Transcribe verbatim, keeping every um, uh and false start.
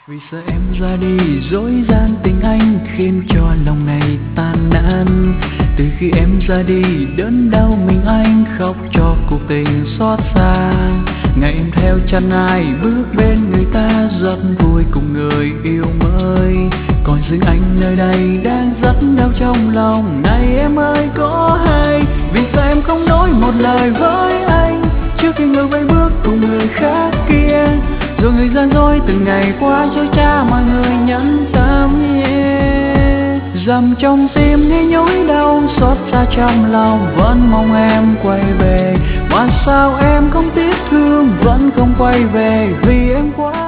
Vì sợ em ra đi dối gian tình anh khiến cho lòng này tan nát. Từ khi em ra đi đớn đau mình anh khóc cho cuộc tình xót xa. Ngày em theo chân ai bước bên người ta rất vui cùng người yêu mới. Còn riêng anh nơi đây đang rất đau trong lòng. Này em ơi có hay vì sao em không nói một lời với anh trước khi ngược bay bước cùng người khác kia. Rồi người gian dối từng ngày qua dối trá mọi người nhẫn tâm yeah. Dầm trong tim nghe nhói đau xót xa trong lòng vẫn mong em quay về. Mà sao em không tiếc thương vẫn không quay về vì em quá